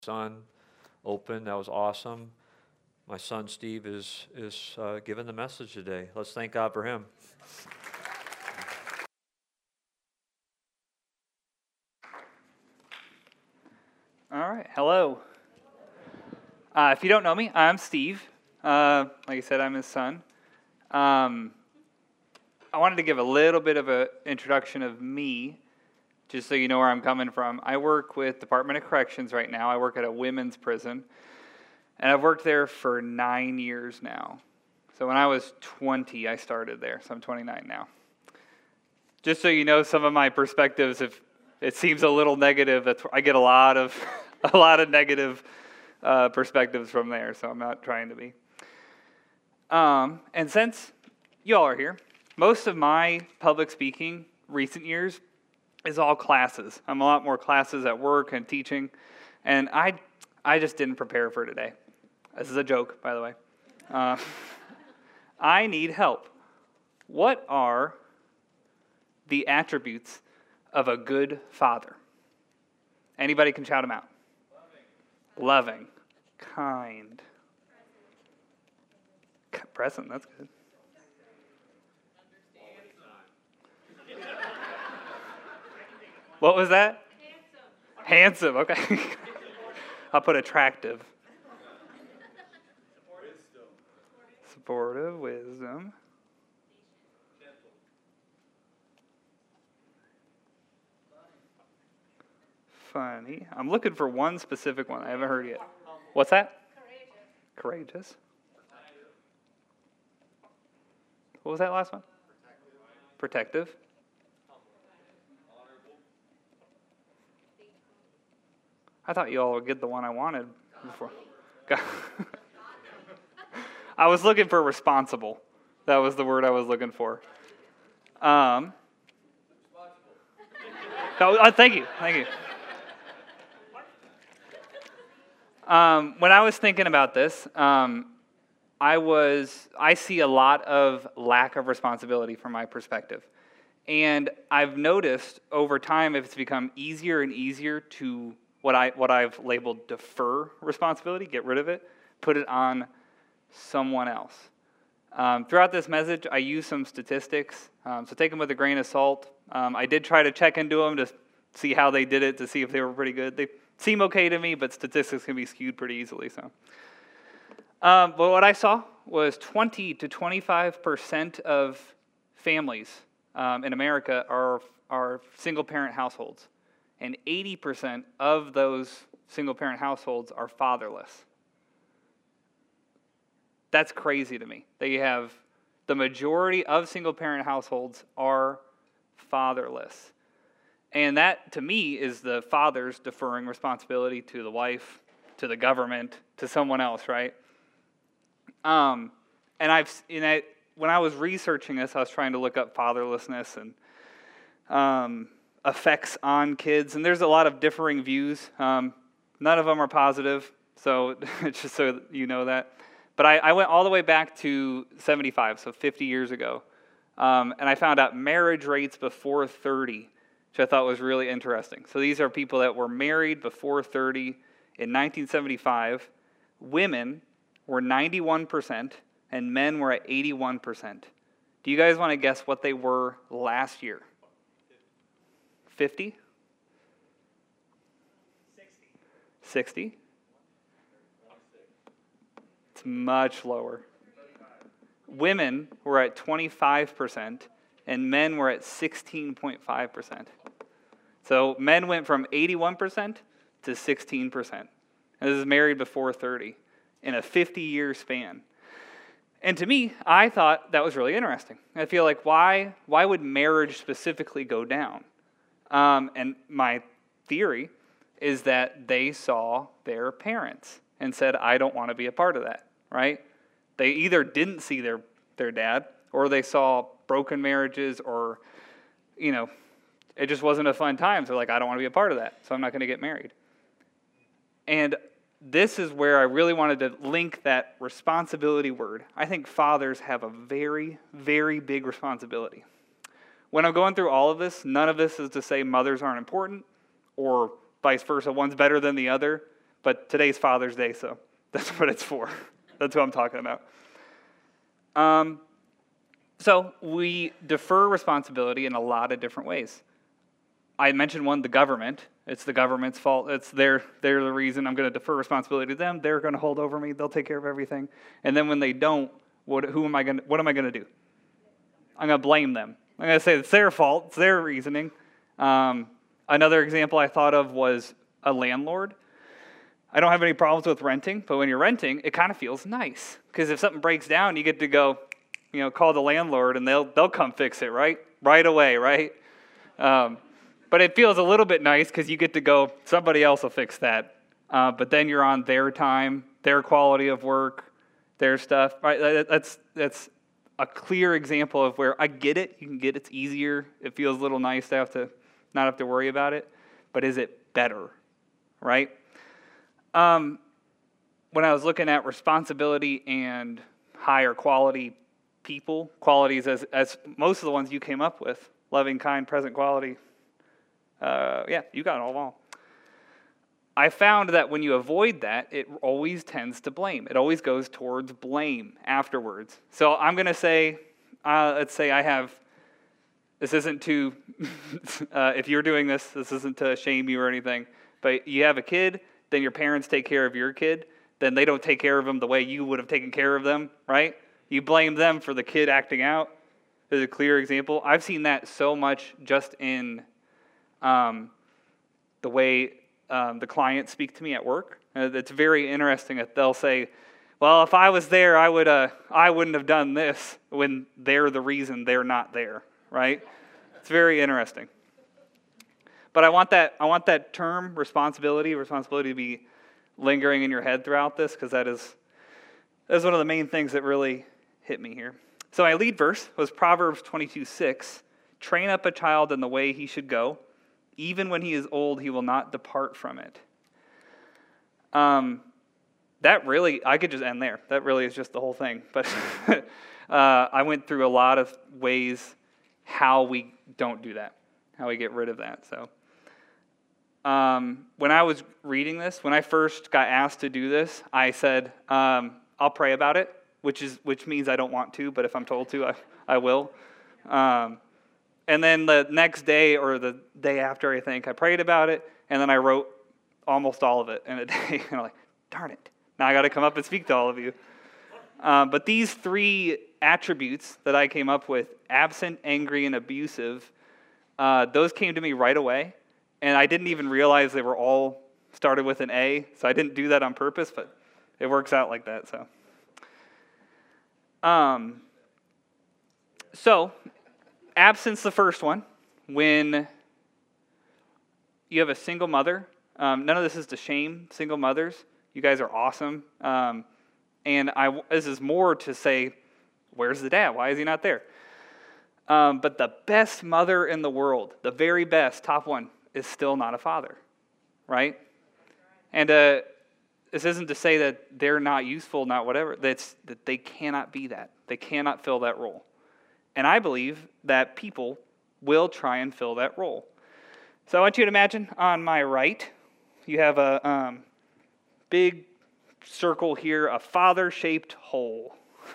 son open. That was awesome. My son Steve is giving the message today. Let's thank God for him. All right, hello. If you don't know me, I'm Steve. Like I said, I'm his son. I wanted to give a little bit of an introduction of me, just so you know where I'm coming from. I work with Department of Corrections right now. I work at a women's prison, and I've worked there for 9 years now. So when I was 20, I started there, so I'm 29 now. Just so you know some of my perspectives, if it seems a little negative, I get a lot of negative perspectives from there, so I'm not trying to be. And since you all are here, most of my public speaking recent years is all classes. I'm a lot more classes at work and teaching, and I just didn't prepare for today. This is a joke, by the way. I need help. What are the attributes of a good father? Anybody can shout them out. Loving. Kind. Present, that's good. What was that? Handsome, okay. I'll put attractive. Supportive, wisdom. Funny. I'm looking for one specific one. I haven't heard yet. What's that? Courageous. What was that last one? Protective. I thought you all would get the one I wanted before. I was looking for responsible. That was the word I was looking for. No, thank you. When I was thinking about this, I see a lot of lack of responsibility from my perspective. And I've noticed over time it's become easier and easier to what I've labeled defer responsibility, get rid of it, put it on someone else. Throughout this message, I use some statistics, so take them with a grain of salt. I did try to check into them to see how they did it, to see if they were pretty good. They seem okay to me, but statistics can be skewed pretty easily. But what I saw was 20 to 25% of families in America are single-parent households, and 80% of those single-parent households are fatherless. That's crazy to me. That you have the majority of single-parent households are fatherless. And that, to me, is the fathers deferring responsibility to the wife, to the government, to someone else, right? And when I was researching this, I was trying to look up fatherlessness and effects on kids, and there's a lot of differing views. None of them are positive, so just so you know that. But I went all the way back to 75, so 50 years ago, and I found out marriage rates before 30, which I thought was really interesting. So these are people that were married before 30 in 1975. Women were 91%, and men were at 81%. Do you guys want to guess what they were last year? 50? 60? It's much lower. Women were at 25%, and men were at 16.5%. So men went from 81% to 16%. And this is married before 30 in a 50-year span. And to me, I thought that was really interesting. I feel like why would marriage specifically go down? And my theory is that they saw their parents and said, I don't want to be a part of that, right? They either didn't see their dad, or they saw broken marriages, or, it just wasn't a fun time. So like, I don't want to be a part of that, so I'm not going to get married. And this is where I really wanted to link that responsibility word. I think fathers have a very, very big responsibility. When I'm going through all of this, none of this is to say mothers aren't important, or vice versa, one's better than the other. But today's Father's Day, so that's what it's for. That's what I'm talking about. So we defer responsibility in a lot of different ways. I mentioned one, the government. It's the government's fault. They're the reason I'm going to defer responsibility to them. They're going to hold over me. They'll take care of everything. And then when they don't, what am I going to do? I'm going to blame them. I'm going to say it's their fault. It's their reasoning. Another example I thought of was a landlord. I don't have any problems with renting, but when you're renting, it kind of feels nice. Because if something breaks down, you get to go, call the landlord, and they'll come fix it, right? Right away, right? But it feels a little bit nice because you get to go, somebody else will fix that. But then you're on their time, their quality of work, their stuff. Right? That's a clear example of where I get it. You can get it's easier. It feels a little nice to not have to worry about it. But is it better? Right? When I was looking at responsibility and higher quality people, qualities as most of the ones you came up with, loving, kind, present quality, you got all of them. I found that when you avoid that, it always tends to blame. It always goes towards blame afterwards. So I'm going to say, let's say I have, this isn't to, if you're doing this isn't to shame you or anything, but you have a kid, then your parents take care of your kid, then they don't take care of them the way you would have taken care of them, right? You blame them for the kid acting out. There's a clear example. I've seen that so much just in the way the clients speak to me at work. It's very interesting that they'll say, well, if I was there, I wouldn't have done this, when they're the reason they're not there, right? It's very interesting. But I want that term, responsibility to be lingering in your head throughout this, because that is one of the main things that really hit me here. So my lead verse was Proverbs 22:6. Train up a child in the way he should go. Even when he is old, he will not depart from it. That really, I could just end there. That really is just the whole thing. But I went through a lot of ways how we don't do that, how we get rid of that. So when I was reading this, when I first got asked to do this, I said, I'll pray about it, which means I don't want to, but if I'm told to, I will. And then the next day or the day after, I think, I prayed about it, and then I wrote almost all of it in a day. And I'm like, darn it, now I got to come up and speak to all of you. But these three attributes that I came up with, absent, angry, and abusive, those came to me right away. And I didn't even realize they were all started with an A, so I didn't do that on purpose, but it works out like that. So absence, the first one, when you have a single mother. None of this is to shame single mothers. You guys are awesome. And this is more to say, where's the dad? Why is he not there? But the best mother in the world, the very best, top one, is still not a father, right? And this isn't to say that they're not useful, not whatever. That they cannot be that. They cannot fill that role. And I believe that people will try and fill that role. So I want you to imagine on my right, you have a big circle here, a father-shaped hole.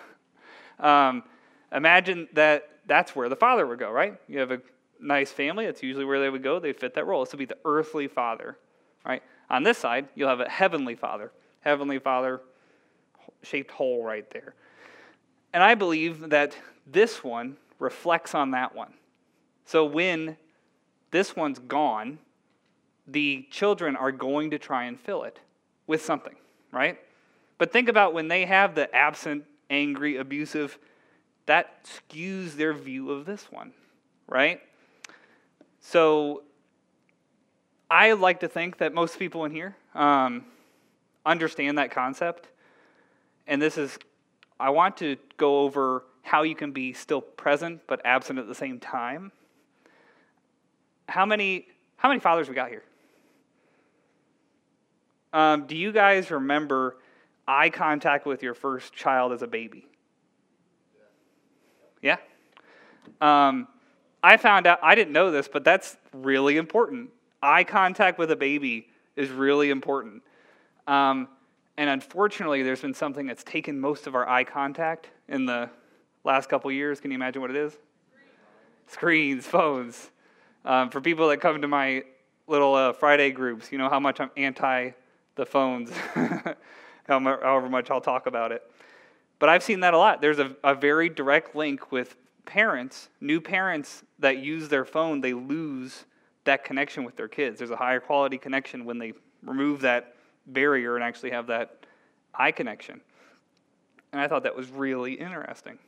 Imagine that's where the father would go, right? You have a nice family, that's usually where they would go. They fit that role. This would be the earthly father, right? On this side, you'll have a heavenly father shaped hole right there. And I believe that this one reflects on that one. So when this one's gone, the children are going to try and fill it with something, right? But think about when they have the absent, angry, abusive, that skews their view of this one, right? So I like to think that most people in here understand that concept. And I want to go over how you can be still present but absent at the same time. How many fathers we got here? Do you guys remember eye contact with your first child as a baby? Yeah? I found out, I didn't know this, but that's really important. Eye contact with a baby is really important. And unfortunately, there's been something that's taken most of our eye contact in the last couple years. Can you imagine what it is? Screens, phones. For people that come to my little Friday groups, you know how much I'm anti the phones, however much I'll talk about it. But I've seen that a lot. There's a very direct link with parents, new parents that use their phone, they lose that connection with their kids. There's a higher quality connection when they remove that barrier and actually have that eye connection. And I thought that was really interesting.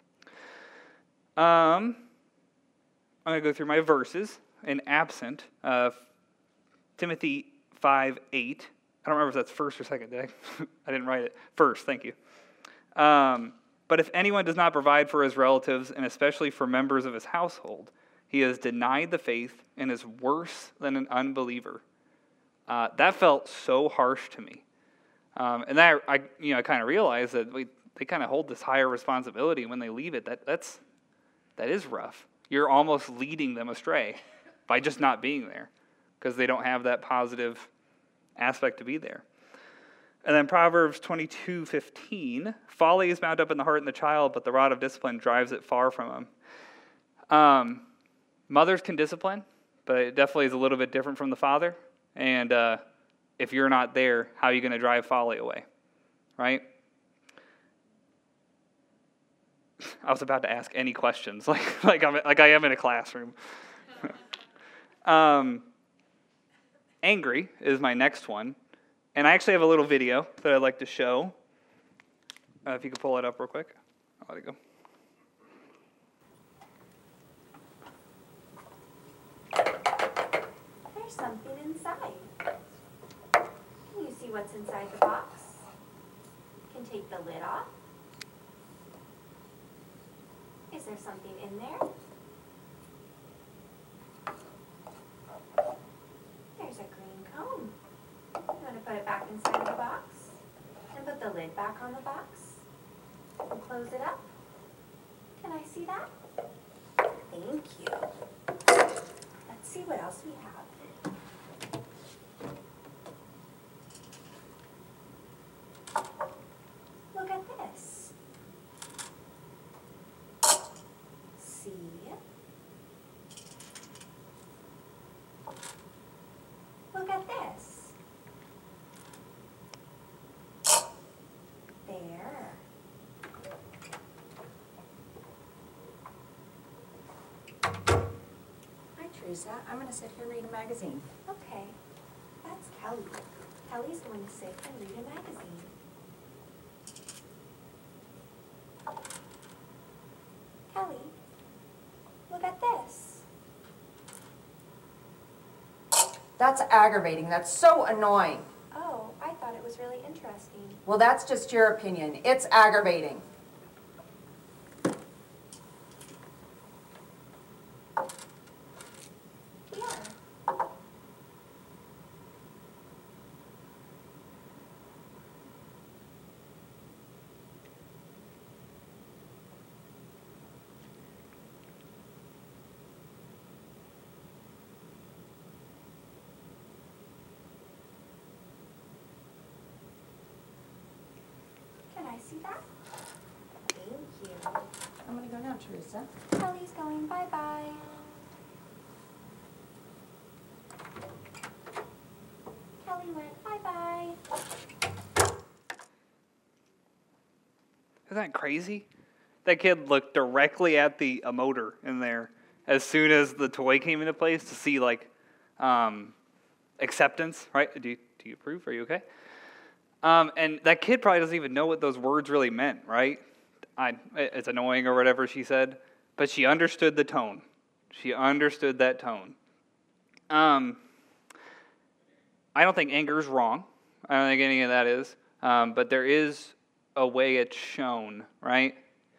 I'm going to go through my verses in absent. Timothy 5:8. I don't remember if that's first or second, did I? I didn't write it. First, thank you. But if anyone does not provide for his relatives, and especially for members of his household, he has denied the faith and is worse than an unbeliever. That felt so harsh to me. And that I kind of realized that they kind of hold this higher responsibility when they leave it. That is rough. You're almost leading them astray by just not being there because they don't have that positive aspect to be there. And then Proverbs 22:15, folly is bound up in the heart and the child, but the rod of discipline drives it far from him. Mothers can discipline, but it definitely is a little bit different from the father. And if you're not there, how are you going to drive folly away, right? I was about to ask any questions, like I am in a classroom. Angry is my next one. And I actually have a little video that I'd like to show. If you could pull it up real quick. I'll let it go. There's something inside. Can you see what's inside the box? You can take the lid off. Is there something in there? There's a green cone. You want to put it back inside of the box and put the lid back on the box and close it up. Can I see that? Thank you. Let's see what else we have. Look at this. See? Look at this. There. Hi, Teresa. I'm going to sit here and read a magazine. Okay. That's Kelly. Kelly's going to sit and read a magazine. Kelly, look at this. That's aggravating. That's so annoying. Oh, I thought it was really interesting. Well, that's just your opinion. It's aggravating. Here. Can I see that? Thank you. I'm going to go now, Teresa. Kelly's going bye-bye. Kelly went bye-bye. Isn't that crazy? That kid looked directly at the emoter in there as soon as the toy came into place to see acceptance, right? Do you approve? Are you okay? And that kid probably doesn't even know what those words really meant, right? It's annoying or whatever she said, but she understood the tone. She understood that tone. I don't think anger is wrong. I don't think any of that is. But there is a way it's shown, right?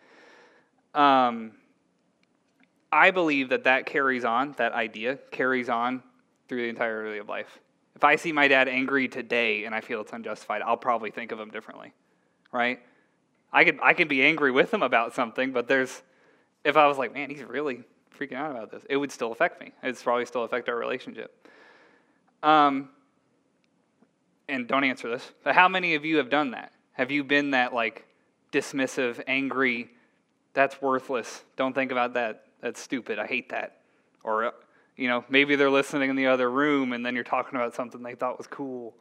I believe that carries on, that idea carries on through the entirety of life. If I see my dad angry today and I feel it's unjustified, I'll probably think of him differently, right? I could be angry with him about something, but if I was like, man, he's really freaking out about this, it would still affect me. It'd probably still affect our relationship. and don't answer this, but how many of you have done that? Have you been that like dismissive, angry, that's worthless, don't think about that, that's stupid, I hate that? Or, maybe they're listening in the other room and then you're talking about something they thought was cool,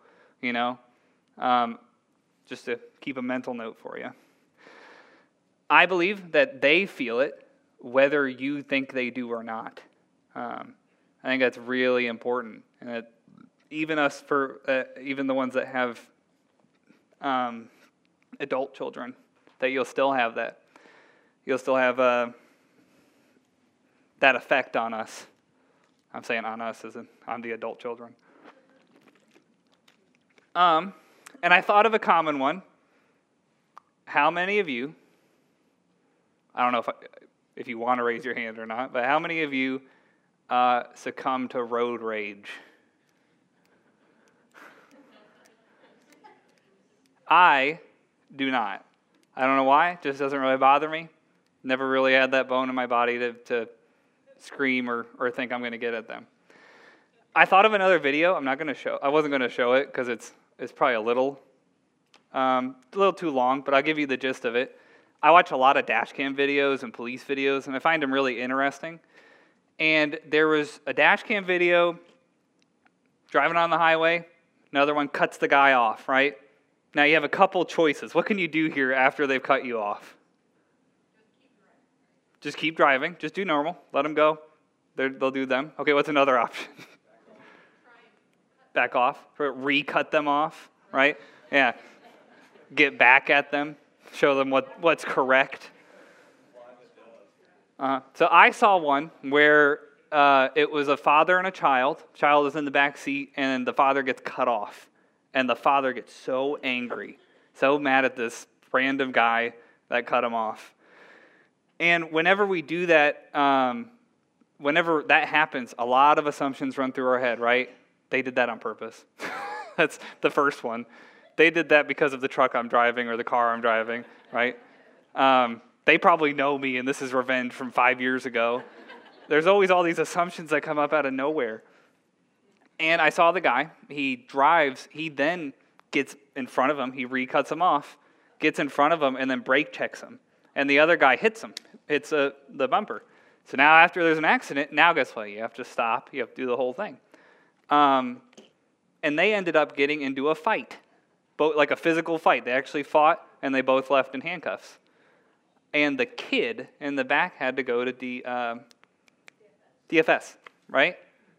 just to keep a mental note for you. I believe that they feel it whether you think they do or not. I think that's really important, and that even even the ones that have adult children, that you'll still have that. You'll still have that effect on us. I'm saying on us as in on the adult children. And I thought of a common one. How many of you, I don't know if you want to raise your hand or not, but how many of you succumb to road rage? I do not. I don't know why. It just doesn't really bother me. Never really had that bone in my body to scream or think I'm going to get at them. I thought of another video. I wasn't going to show it because it's probably a little too long, but I'll give you the gist of it. I watch a lot of dash cam videos and police videos, and I find them really interesting. And there was a dash cam video driving on the highway. Another one cuts the guy off, right? Now you have a couple choices. What can you do here after they've cut you off? Just keep driving. Just do normal. Let them go. They'll do them. Okay, what's another option? Back off. Recut them off, right? Yeah. Get back at them. Show them what's correct. So I saw one where it was a father and a child. Child is in the back seat, and the father gets cut off. And the father gets so angry, so mad at this random guy that cut him off. And whenever we do that, whenever that happens, a lot of assumptions run through our head, right? They did that on purpose. That's the first one. They did that because of the truck I'm driving or the car I'm driving, right? They probably know me, and this is revenge from 5 years ago. There's always all these assumptions that come up out of nowhere. And I saw the guy. He drives. He then gets in front of him. He recuts him off, gets in front of him, and then brake checks him. And the other guy hits him, hits the bumper. So now after there's an accident, now guess what? You have to stop. You have to do the whole thing. And they ended up getting into a fight, like a physical fight. They actually fought, and they both left in handcuffs. And the kid in the back had to go to DFS, right?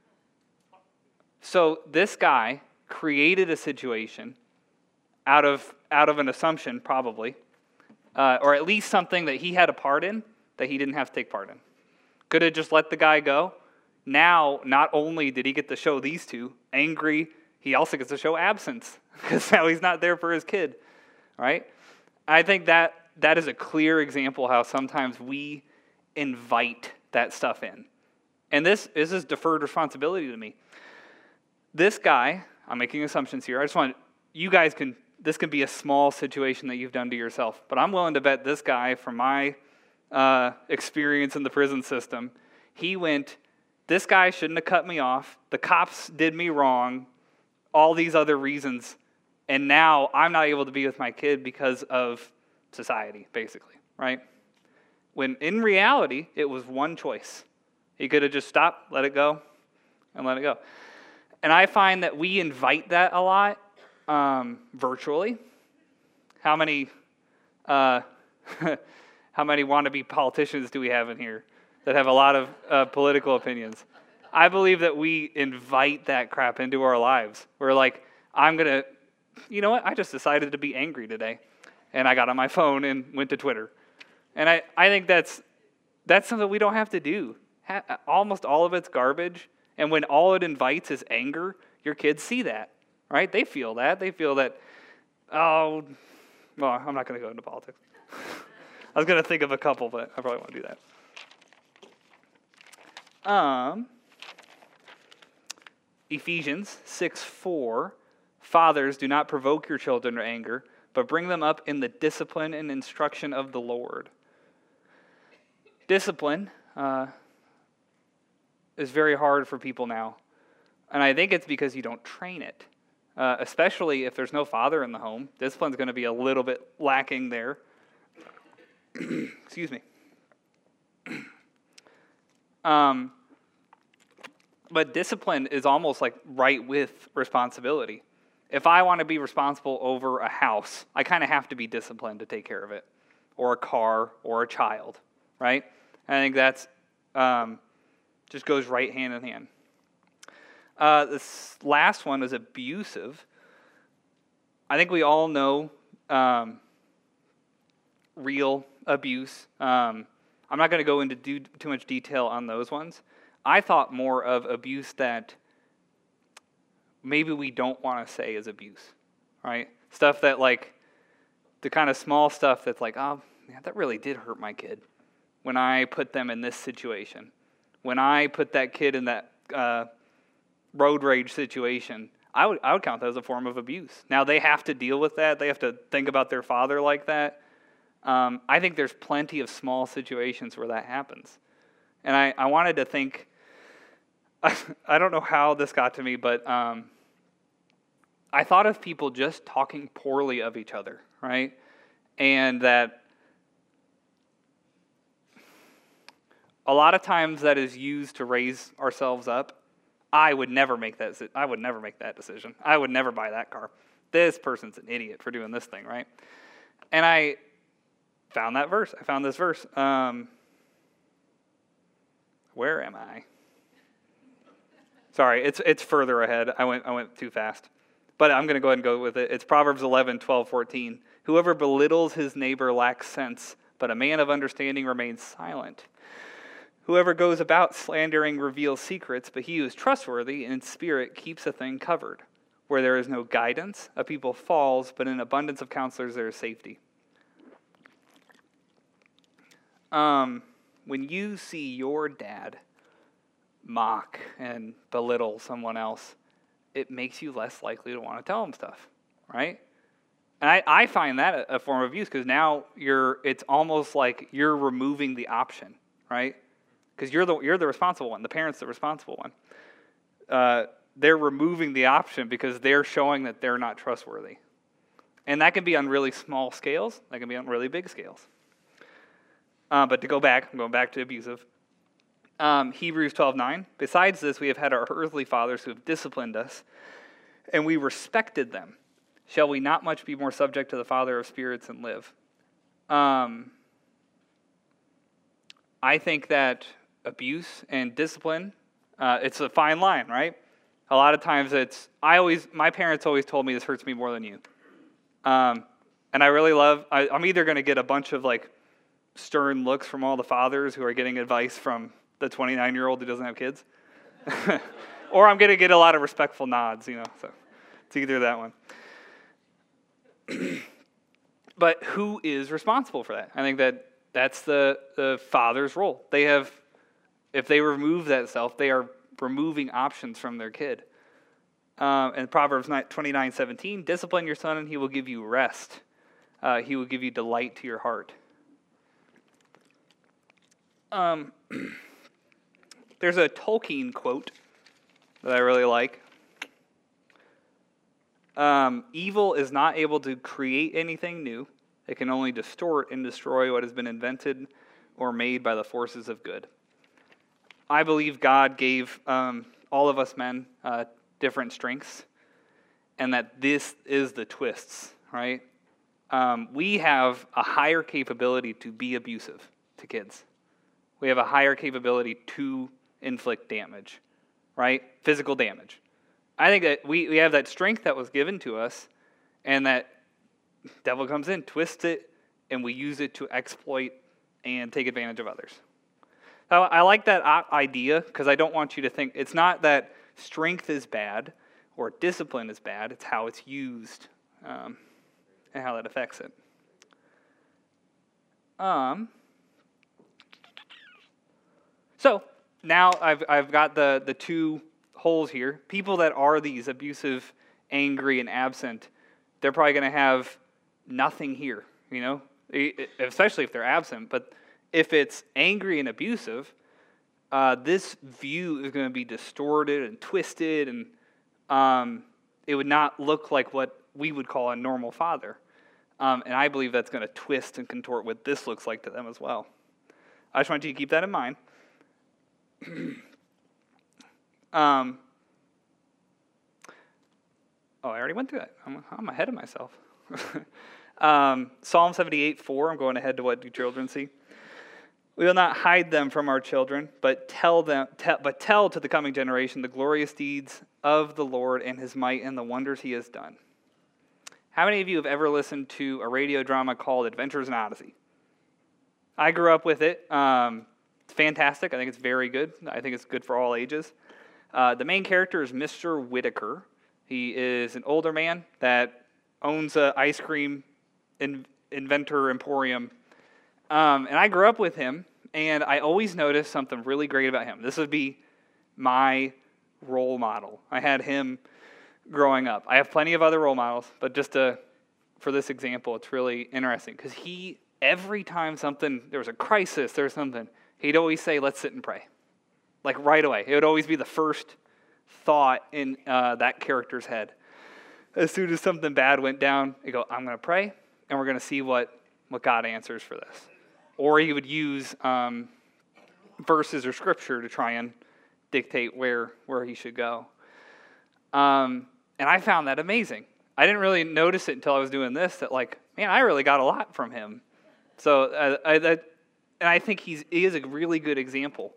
So this guy created a situation out of an assumption, probably, or at least something that he had a part in that he didn't have to take part in. Could have just let the guy go. Now, not only did he get to show these two angry, he also gets to show absence because now he's not there for his kid, right? I think that is a clear example how sometimes we invite that stuff in. And this is deferred responsibility to me. This guy, I'm making assumptions here. I just want, this can be a small situation that you've done to yourself, but I'm willing to bet this guy, from my experience in the prison system, this guy shouldn't have cut me off. The cops did me wrong, all these other reasons, and now I'm not able to be with my kid because of society, basically, right? When in reality, it was one choice. He could have just stopped, let it go, and let it go. And I find that we invite that a lot virtually. How many wannabe politicians do we have in here that have a lot of political opinions? I believe that we invite that crap into our lives. We're like, you know what? I just decided to be angry today. And I got on my phone and went to Twitter. And I think that's something we don't have to do. Almost all of it's garbage. And when all it invites is anger, your kids see that, right? They feel that. They feel that, I'm not going to go into politics. I was going to think of a couple, but I probably won't do that. Ephesians 6:4, fathers, do not provoke your children to anger, but bring them up in the discipline and instruction of the Lord. Discipline is very hard for people now. And I think it's because you don't train it. especially if there's no father in the home. Discipline's going to be a little bit lacking there. Excuse me. But discipline is almost like right with responsibility. If I want to be responsible over a house, I kind of have to be disciplined to take care of it, or a car, or a child, right? I think that's just goes right hand in hand. This last one is abusive. I think we all know real abuse. I'm not going to go into too much detail on those ones. I thought more of abuse that maybe we don't want to say is abuse, right? Stuff that like, the kind of small stuff that's like, oh, yeah, that really did hurt my kid when I put them in this situation. When I put that kid in that road rage situation, I would count that as a form of abuse. Now, they have to deal with that. They have to think about their father like that. I think there's plenty of small situations where that happens. And I wanted to think, I don't know how this got to me, but I thought of people just talking poorly of each other, right? And that a lot of times that is used to raise ourselves up. I would never make that decision. I would never buy that car. This person's an idiot for doing this thing, right? And I found that verse. I found this verse. Where am I? Sorry, it's further ahead. I went too fast. But I'm going to go ahead and go with it. It's Proverbs 11:12-14. Whoever belittles his neighbor lacks sense, but a man of understanding remains silent. Whoever goes about slandering reveals secrets, but he who is trustworthy in spirit keeps a thing covered. Where there is no guidance, a people falls, but in abundance of counselors there is safety. When you see your dad mock and belittle someone else, it makes you less likely to want to tell them stuff, right? And I find that a form of abuse, because now it's almost like you're removing the option, right? Because you're the responsible one. The parent's the responsible one. They're removing the option because they're showing that they're not trustworthy. And that can be on really small scales. That can be on really big scales. But to go back, I'm going back to abusive. Hebrews 12:9. Besides this, we have had our earthly fathers who have disciplined us, and we respected them. Shall we not much be more subject to the Father of spirits and live? I think that abuse and discipline, it's a fine line, right? A lot of times my parents always told me this hurts me more than you. And I really I'm either going to get a bunch of like stern looks from all the fathers who are getting advice from the 29-year-old who doesn't have kids, or I'm going to get a lot of respectful nods, so it's either that one. But who is responsible for that? I think that's the father's role. If they remove that self, they are removing options from their kid. In Proverbs 29:17, discipline your son and he will give you rest. He will give you delight to your heart. There's a Tolkien quote that I really like. Evil is not able to create anything new. It can only distort and destroy what has been invented or made by the forces of good. I believe God gave all of us men different strengths, and that this is the twists, right? We have a higher capability to be abusive to kids. We have a higher capability to inflict damage, right? Physical damage. I think that we have that strength that was given to us, and that devil comes in, twists it, and we use it to exploit and take advantage of others. So I like that idea, because I don't want you to think, it's not that strength is bad or discipline is bad, it's how it's used and how that affects it. So now I've got the two holes here. People that are these abusive, angry, and absent, they're probably going to have nothing here, especially if they're absent. But if it's angry and abusive, this view is going to be distorted and twisted, and it would not look like what we would call a normal father. And I believe that's going to twist and contort what this looks like to them as well. I just want you to keep that in mind. I already went through that. I'm ahead of myself. Psalm 78:4. I'm going ahead to what do children see. We will not hide them from our children, but tell to the coming generation the glorious deeds of the Lord and his might and the wonders he has done. How many of you have ever listened to a radio drama called Adventures in Odyssey? I grew up with it. It's fantastic. I think it's very good. I think it's good for all ages. The main character is Mr. Whitaker. He is an older man that owns an ice cream inventor emporium. And I grew up with him, and I always noticed something really great about him. This would be my role model. I had him growing up. I have plenty of other role models, but for this example, it's really interesting because every time there was a crisis, there was something, he'd always say, let's sit and pray. Like right away. It would always be the first thought in that character's head. As soon as something bad went down, he'd go, I'm going to pray, and we're going to see what God answers for this. Or he would use verses or scripture to try and dictate where he should go. And I found that amazing. I didn't really notice it until I was doing this, that like, man, I really got a lot from him. So, and I think he is a really good example.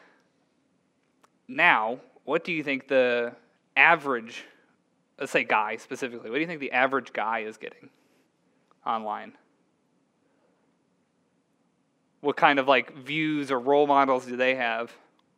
Now, what do you think the average, let's say guy specifically, what do you think the average guy is getting online? What kind of like views or role models do they have?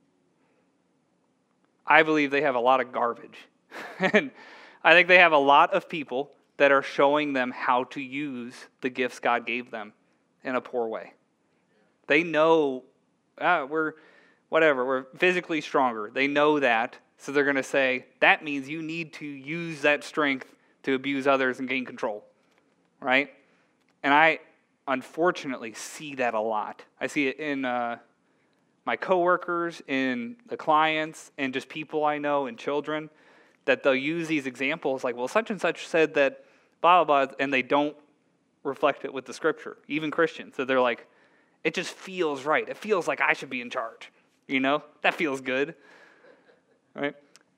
I believe they have a lot of garbage. And I think they have a lot of people that are showing them how to use the gifts God gave them in a poor way. They know we're physically stronger. They know that, so they're going to say, that means you need to use that strength to abuse others and gain control, right? And I unfortunately see that a lot. I see it in my coworkers, in the clients, and just people I know, and children, that they'll use these examples like, well, such and such said that blah, blah, blah, and they don't reflect it with the scripture, even Christians. So they're like, it just feels right. It feels like I should be in charge. You know, that feels good, right?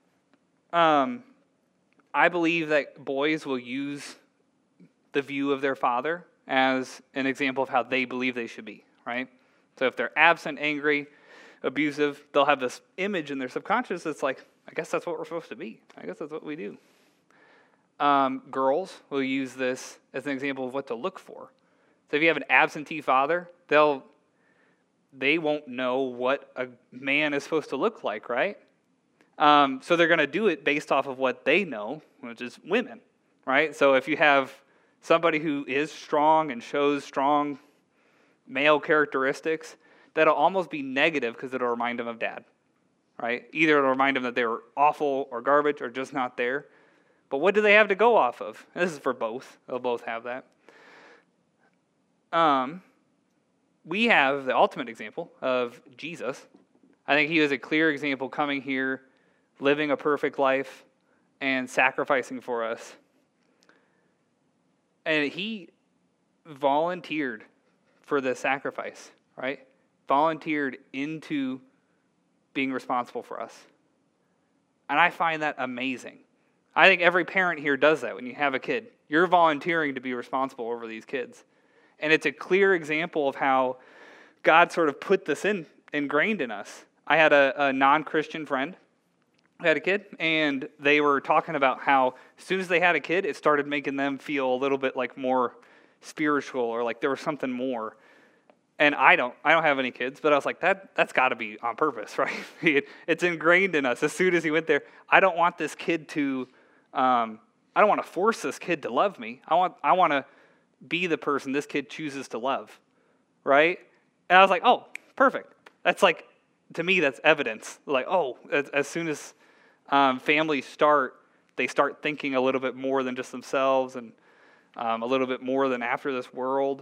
I believe that boys will use the view of their father as an example of how they believe they should be, right? So if they're absent, angry, abusive, they'll have this image in their subconscious that's like, I guess that's what we're supposed to be. I guess that's what we do. Girls will use this as an example of what to look for. So if you have an absentee father, they won't know what a man is supposed to look like, right? So they're going to do it based off of what they know, which is women, right? So if you have somebody who is strong and shows strong male characteristics, that'll almost be negative because it'll remind them of dad, right? Either it'll remind them that they were awful or garbage or just not there. But what do they have to go off of? This is for both. They'll both have that. We have the ultimate example of Jesus. I think he was a clear example coming here, living a perfect life, and sacrificing for us. And he volunteered for the sacrifice, right? Volunteered into being responsible for us. And I find that amazing. I think every parent here does that when you have a kid. You're volunteering to be responsible over these kids. And it's a clear example of how God sort of put this ingrained in us. I had a non-Christian friend who had a kid, and they were talking about how as soon as they had a kid, it started making them feel a little bit like more spiritual or like there was something more. And I don't have any kids, but I was like, that's got to be on purpose, right? It's ingrained in us. As soon as he went there, I don't want this kid to, I don't want to force this kid to love me. I want to be the person this kid chooses to love, right? And I was like, oh, perfect. That's like, to me, that's evidence. Like, oh, as soon as families they start thinking a little bit more than just themselves and a little bit more than after this world.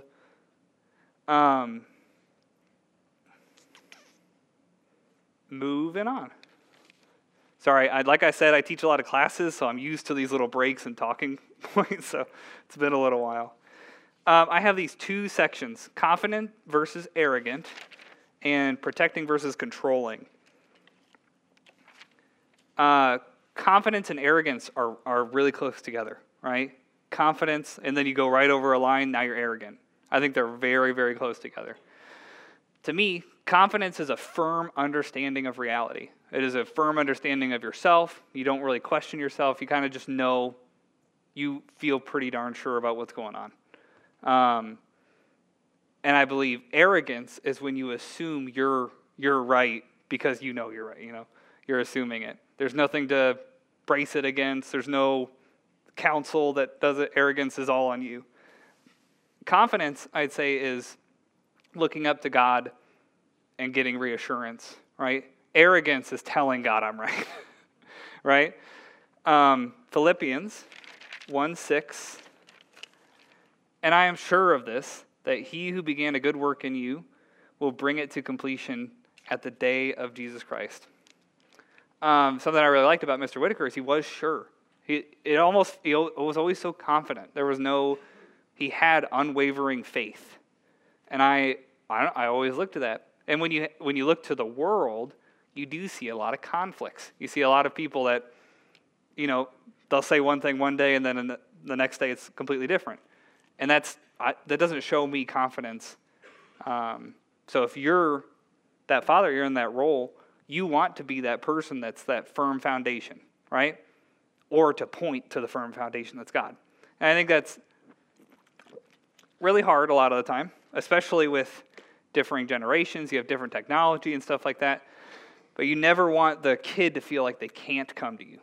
Moving on. Sorry, like I said, I teach a lot of classes, so I'm used to these little breaks and talking points, so it's been a little while. I have these two sections, confident versus arrogant, and protecting versus controlling. Confidence and arrogance are really close together, right? Confidence, and then you go right over a line, now you're arrogant. I think they're very, very close together. To me, confidence is a firm understanding of reality. It is a firm understanding of yourself. You don't really question yourself. You kind of just know, you feel pretty darn sure about what's going on. And I believe arrogance is when you assume you're right because you know you're right. You're assuming it. There's nothing to brace it against. There's no counsel that does it. Arrogance is all on you. Confidence, I'd say, is looking up to God and getting reassurance, right? Arrogance is telling God I'm right, right? Philippians 1:6, and I am sure of this, that he who began a good work in you will bring it to completion at the day of Jesus Christ. Something I really liked about Mr. Whitaker is he was sure. He was always so confident. He had unwavering faith. And I always look to that. And when you look to the world, you do see a lot of conflicts. You see a lot of people that, they'll say one thing one day and then the next day it's completely different. And that doesn't show me confidence. So if you're that father, you're in that role, you want to be that person that's that firm foundation, right? Or to point to the firm foundation that's God. And I think that's really hard a lot of the time, especially with differing generations. You have different technology and stuff like that. But you never want the kid to feel like they can't come to you.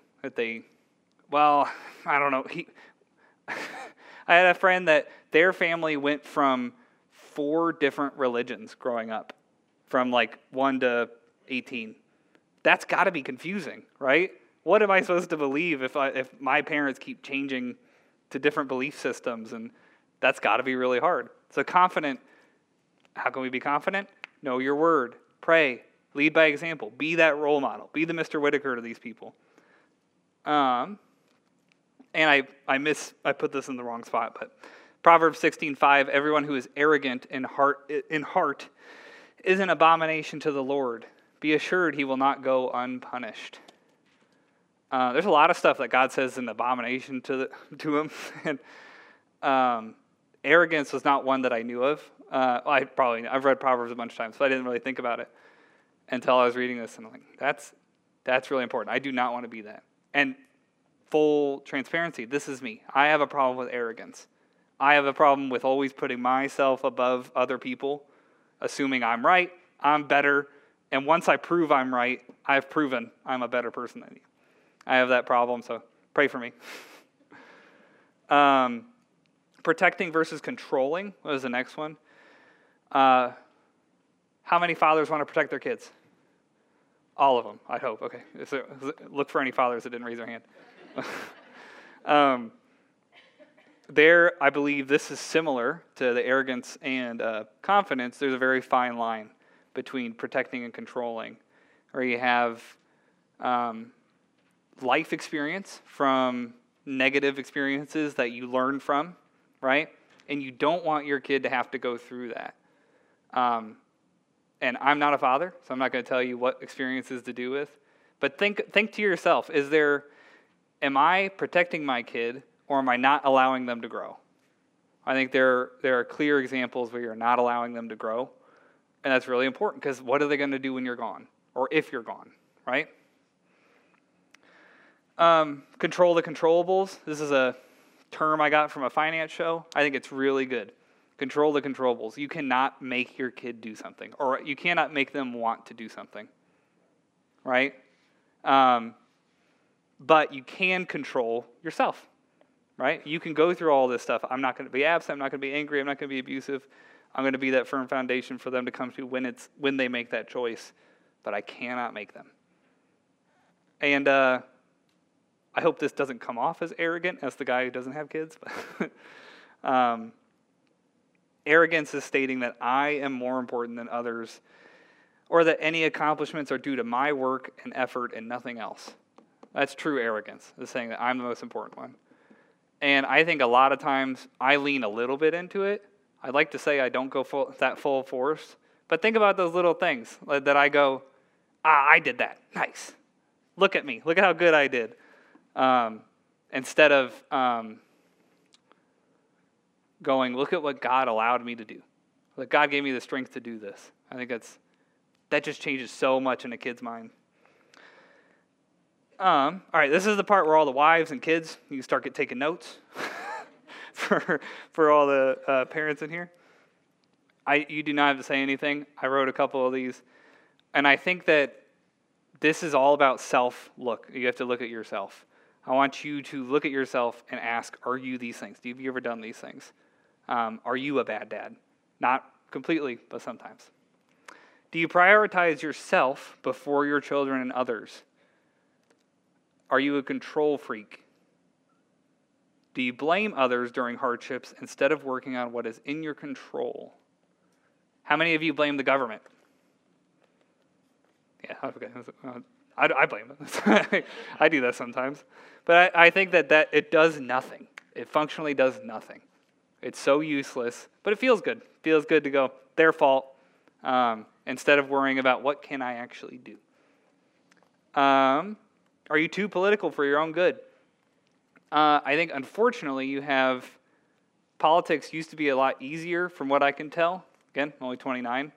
I don't know. I had a friend that their family went from 4 different religions growing up, from like 1 to 18. That's got to be confusing, right? What am I supposed to believe if my parents keep changing to different belief systems? And that's got to be really hard. So confident, how can we be confident? Know your word, pray, lead by example, be that role model, be the Mr. Whitaker to these people. And I put this in the wrong spot, but Proverbs 16:5, everyone who is arrogant in heart is an abomination to the Lord. Be assured he will not go unpunished. There's a lot of stuff that God says is an abomination to him. And arrogance was not one that I knew of. I've read Proverbs a bunch of times, so I didn't really think about it until I was reading this, and I'm like, that's really important. I do not want to be that. And full transparency, this is me. I have a problem with arrogance. I have a problem with always putting myself above other people, assuming I'm right, I'm better, and once I prove I'm right, I've proven I'm a better person than you. I have that problem, so pray for me. Protecting versus controlling was the next one. How many fathers want to protect their kids? All of them, I hope. Okay. Look for any fathers that didn't raise their hand. I believe this is similar to the arrogance and confidence. There's a very fine line between protecting and controlling, where you have life experience from negative experiences that you learn from, right? And you don't want your kid to have to go through that. And I'm not a father, so I'm not going to tell you what experiences to do with. But think to yourself, am I protecting my kid, or am I not allowing them to grow? I think there are clear examples where you're not allowing them to grow. And that's really important, because what are they going to do when you're gone? Or if you're gone, right? Control the controllables. This is a term I got from a finance show. I think it's really good. Control the controllables. You cannot make your kid do something, or you cannot make them want to do something, right? But you can control yourself, right? You can go through all this stuff. I'm not going to be absent. I'm not going to be angry. I'm not going to be abusive. I'm going to be that firm foundation for them to come to when they make that choice. But I cannot make them. And I hope this doesn't come off as arrogant, as the guy who doesn't have kids. But arrogance is stating that I am more important than others, or that any accomplishments are due to my work and effort and nothing else. That's true arrogance, is saying that I'm the most important one. And I think a lot of times I lean a little bit into it. I'd like to say I don't go full force. But think about those little things that I go, I did that. Nice. Look at me. Look at how good I did. Instead of going, look at what God allowed me to do. Like God gave me the strength to do this. I think that just changes so much in a kid's mind. All right, this is the part where all the wives and kids, you can start taking notes for all the parents in here. You do not have to say anything. I wrote a couple of these. And I think that this is all about self-look. You have to look at yourself. I want you to look at yourself and ask, are you these things? Have you ever done these things? Are you a bad dad? Not completely, but sometimes. Do you prioritize yourself before your children and others? Are you a control freak? Do you blame others during hardships instead of working on what is in your control? How many of you blame the government? Yeah, okay. I blame them. I do that sometimes. But I think that it does nothing. It functionally does nothing. It's so useless, but it feels good. It feels good to go, their fault, instead of worrying about what can I actually do. Are you too political for your own good? I think, unfortunately, politics used to be a lot easier from what I can tell. Again, I'm only 29.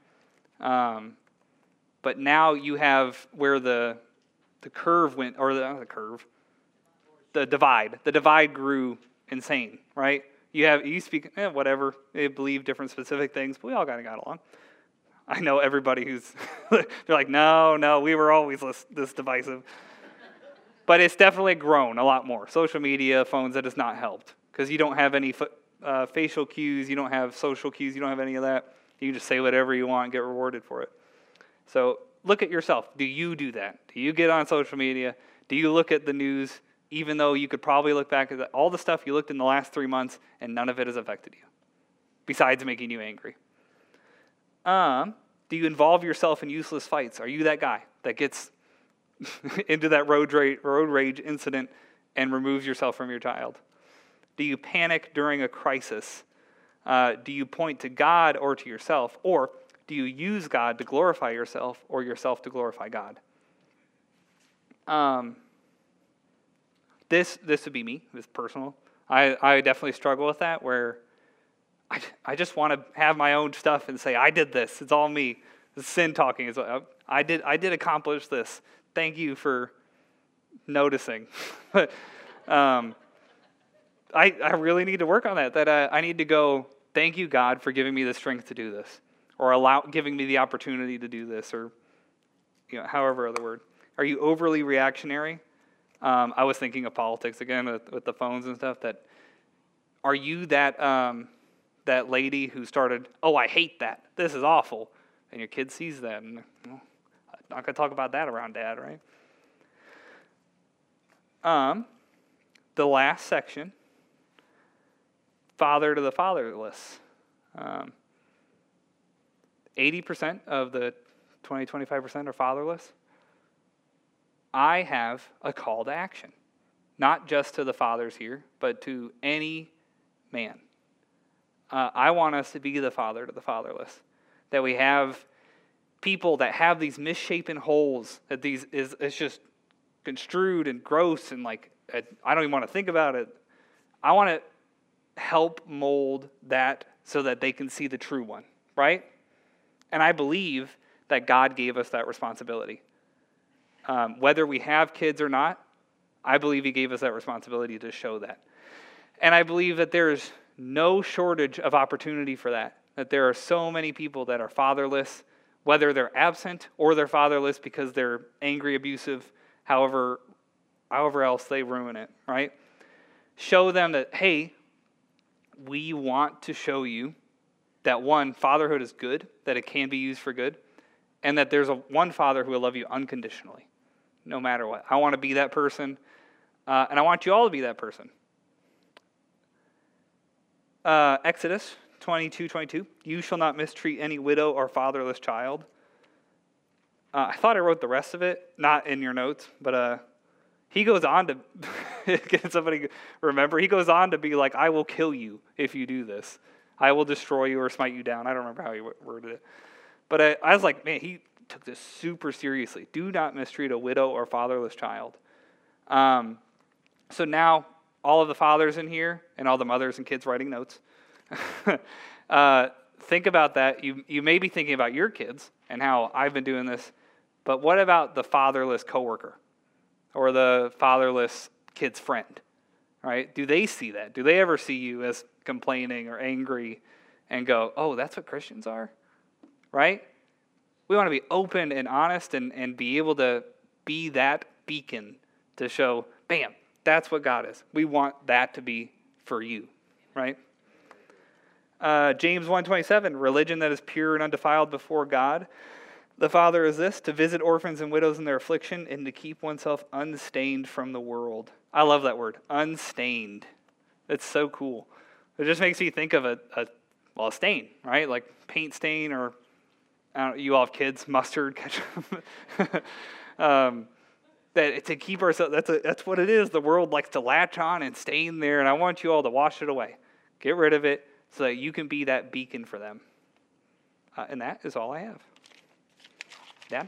But now you have where the curve went, or the divide. The divide grew insane, right? You speak, whatever, they believe different specific things, but we all kind of got along. I know everybody who's, they're like, no, we were always this divisive. But it's definitely grown a lot more. Social media, phones, that has not helped. Because you don't have any facial cues, you don't have social cues, you don't have any of that. You can just say whatever you want and get rewarded for it. So look at yourself. Do you do that? Do you get on social media? Do you look at the news, even though you could probably look back at all the stuff you looked in the last 3 months and none of it has affected you, besides making you angry? Do you involve yourself in useless fights? Are you that guy that gets into that road rage incident and removes yourself from your child? Do you panic during a crisis? Do you point to God or to yourself? Or do you use God to glorify yourself or yourself to glorify God? This would be me. This is personal. I definitely struggle with that, where I just want to have my own stuff and say, I did this. It's all me. It's sin talking. It's I did accomplish this. Thank you for noticing. But I really need to work on that. That I need to go, thank you, God, for giving me the strength to do this, or giving me the opportunity to do this, or however other word. Are you overly reactionary? I was thinking of politics again with the phones and stuff. That are you that lady who started? Oh, I hate that. This is awful, and your kid sees that, and I'm not gonna talk about that around Dad, right? The last section, father to the fatherless. 80% of the 25% are fatherless. I have a call to action, not just to the fathers here, but to any man. I want us to be the father to the fatherless, that we have people that have these misshapen holes, that it's just construed and gross and like, I don't even want to think about it. I want to help mold that so that they can see the true one, right? And I believe that God gave us that responsibility. Whether we have kids or not, I believe He gave us that responsibility to show that. And I believe that there's no shortage of opportunity for that there are so many people that are fatherless, whether they're absent or they're fatherless because they're angry, abusive, however else they ruin it, right? Show them that, hey, we want to show you that, one, fatherhood is good, that it can be used for good, and that there's one father who will love you unconditionally, no matter what. I want to be that person, and I want you all to be that person. Exodus 22:22. You shall not mistreat any widow or fatherless child. I thought I wrote the rest of it, not in your notes, but He goes on to, can somebody remember? He goes on to be like, I will kill you if you do this. I will destroy you or smite you down. I don't remember how he worded it. But I was like, man, he took this super seriously. Do not mistreat a widow or fatherless child. So now, all of the fathers in here and all the mothers and kids writing notes, think about that. You may be thinking about your kids and how I've been doing this, but what about the fatherless coworker or the fatherless kid's friend, right? Do they see that? Do they ever see you as complaining or angry and go, oh, that's what Christians are, right? We want to be open and honest and be able to be that beacon to show, bam, that's what God is. We want that to be for you, right? James 1:27, religion that is pure and undefiled before God the Father is this, to visit orphans and widows in their affliction and to keep oneself unstained from the world. I love that word, unstained. It's so cool. It just makes me think of a stain, right? Like paint stain or, I don't know, you all have kids, mustard, ketchup. That to keep ourselves, that's what it is. The world likes to latch on and stain there, and I want you all to wash it away. Get rid of it so that you can be that beacon for them. And that is all I have. Dad?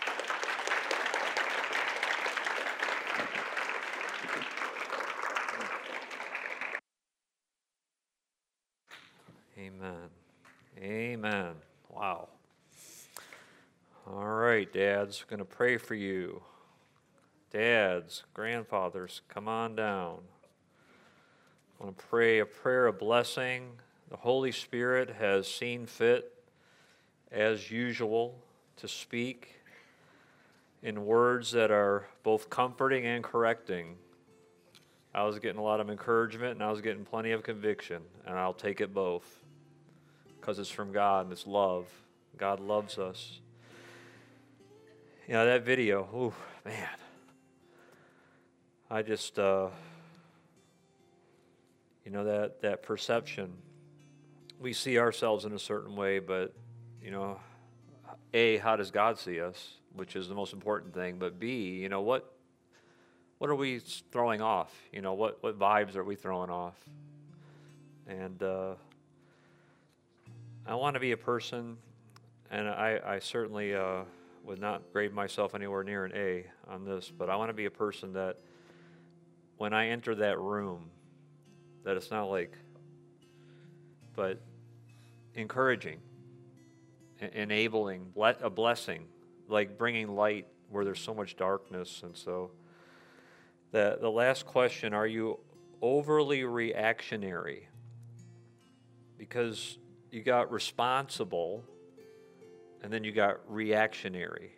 Amen. Amen. Wow. All right, dads, going to pray for you. Dads, grandfathers, come on down. I want to pray a prayer of blessing. The Holy Spirit has seen fit, as usual, to speak in words that are both comforting and correcting. I was getting a lot of encouragement and I was getting plenty of conviction, and I'll take it both because it's from God and it's love. God loves us. You know, that video, ooh, man. I just, that perception. We see ourselves in a certain way, but, A, how does God see us, which is the most important thing, but B, what are we throwing off? What vibes are we throwing off? And I want to be a person, and I certainly would not grade myself anywhere near an A on this, but I want to be a person that when I enter that room, that it's not but encouraging, enabling, a blessing, like bringing light where there's so much darkness. And so the last question, are you overly reactionary? Because you got responsible and then you got reactionary.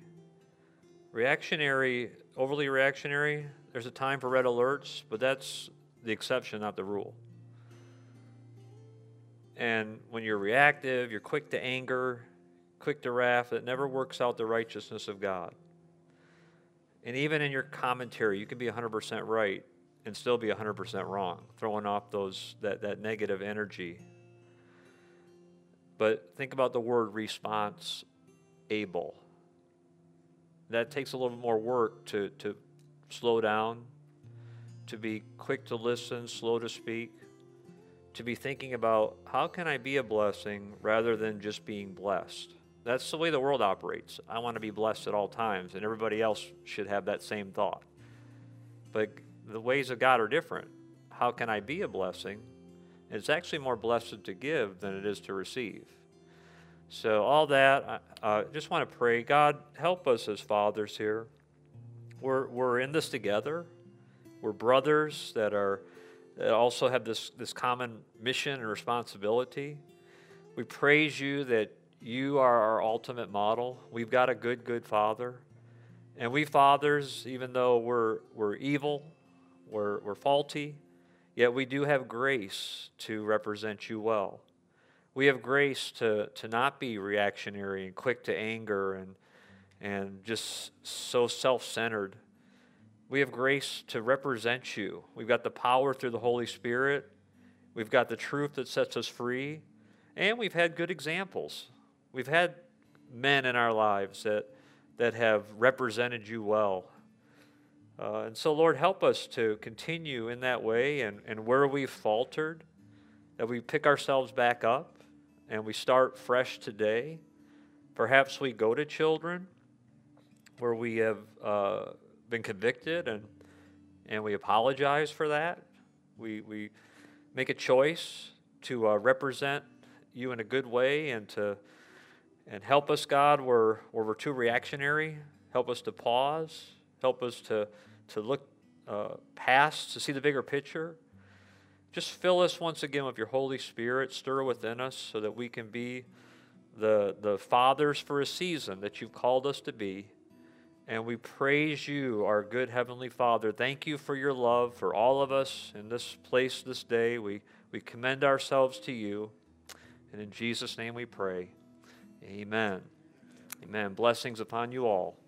Overly reactionary, there's a time for red alerts, but that's the exception, not the rule. And when you're reactive, you're quick to anger, quick to wrath, it never works out the righteousness of God. And even in your commentary, you can be 100% right and still be 100% wrong, throwing off that negative energy. But think about the word response able. That takes a little more work to slow down, to be quick to listen, slow to speak, to be thinking about how can I be a blessing rather than just being blessed. That's the way the world operates. I want to be blessed at all times, and everybody else should have that same thought. But the ways of God are different. How can I be a blessing? It's actually more blessed to give than it is to receive. So all that, I just want to pray, God, help us as fathers here. We're in this together. We're brothers that also have this common mission and responsibility. We praise you that you are our ultimate model. We've got a good Father. And we fathers, even though we're evil, we're faulty, yet we do have grace to represent you well. We have grace to not be reactionary and quick to anger and just so self-centered. We have grace to represent you. We've got the power through the Holy Spirit. We've got the truth that sets us free. And we've had good examples. We've had men in our lives that have represented you well. And so, Lord, help us to continue in that way, and where we've faltered, that we pick ourselves back up and we start fresh today. Perhaps we go to children where we have been convicted, and we apologize for that. We make a choice to represent you in a good way, and help us, God, where we're too reactionary. Help us to pause. Help us to look past, to see the bigger picture. Just fill us once again with your Holy Spirit. Stir within us so that we can be the fathers for a season that you've called us to be. And we praise you, our good Heavenly Father. Thank you for your love for all of us in this place this day. We commend ourselves to you. And in Jesus' name we pray. Amen. Amen. Blessings upon you all.